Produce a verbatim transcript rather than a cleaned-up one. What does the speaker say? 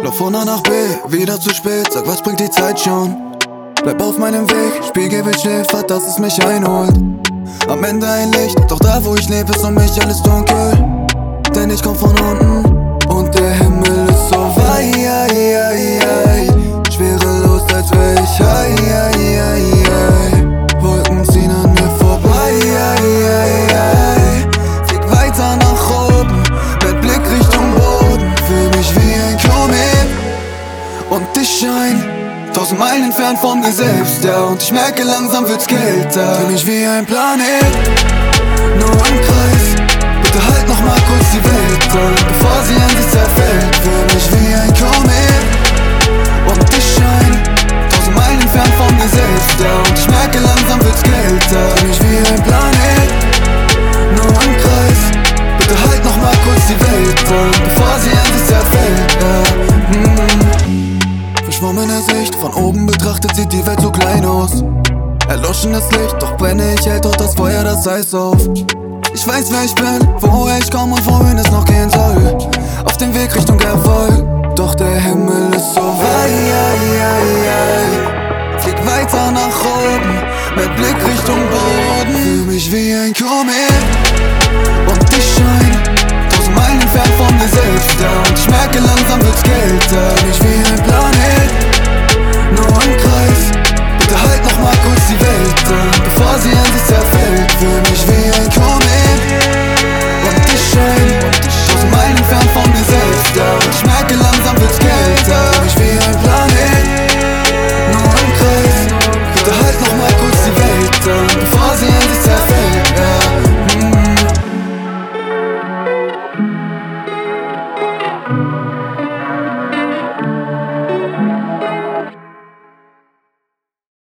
Lauf von A nach B, wieder zu spät, sag was bringt die Zeit schon? Bleib auf meinem Weg, Spiegelbild schläft, dass es mich einholt. Am Ende ein Licht, doch da wo ich lebe ist um mich alles dunkel. Denn ich komm von unten und der Himmel ist so weit. Schwerelos als wär ich high. Wolken ziehen an mir vorbei. Flieg weiter nach oben, mit Blick Richtung Boden. Fühl mich wie ein Komet und ich schein tausend Meilen entfernt von mir selbst, ja. Und ich merke langsam wird's kälter. Fühl mich wie ein Planet, nur im Kreis. Bitte halt noch mal kurz die Welt an, bevor sie an sich zerfällt. Fühl mich wie ein Komet und ich schein tausend Meilen entfernt von mir selbst, ja. Und ich merke langsam wird's kälter. Fühl mich wie ein Planet, nur im Kreis. Bitte halt noch mal kurz die Welt an, bevor sie an sich zerfällt, ja. mm. Verschwommene Sicht, von oben betrachtet sieht die Welt so klein aus. Erloschenes Licht, doch brenne ich, hält doch das Feuer das Eis auf. Ich weiß wer ich bin, woher ich komme und wohin es noch gehen soll. Auf dem Weg Richtung Erfolg, doch der Himmel ist so weit. Flieg weiter nach oben, mit Blick Richtung Boden. Fühl mich wie ein Komet und ich schein tausend Meilen entfernt von mir selbst, ja. Und ich merke langsam wird's kälter. Fühl mich wie ein Planet, nur im Kreis. Bitte halt noch mal kurz die Welt an, bevor sie an sich zerfällt. Fühl mich wie ein Komet